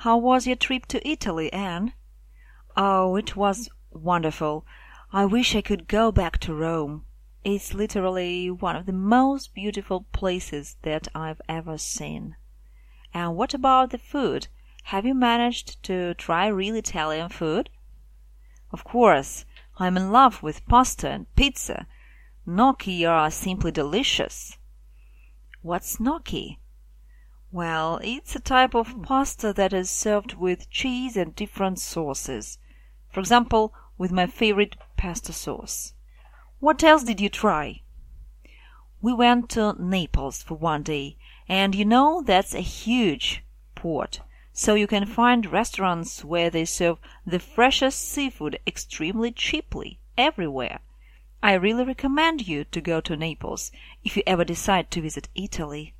How was your trip to Italy, Anne? Oh, it was wonderful. I wish I could go back to Rome. It's literally one of the most beautiful places that I've ever seen. And what about the food? Have you managed to try real Italian food? Of course, I'm in love with pasta and pizza. Gnocchi are simply delicious. What's gnocchi? Well, it's a type of pasta that is served with cheese and different sauces. For example, with my favorite pesto sauce. What else did you try? We went to Naples for one day, and you know that's a huge port, so you can find restaurants where they serve the freshest seafood extremely cheaply everywhere. I really recommend you to go to Naples if you ever decide to visit Italy.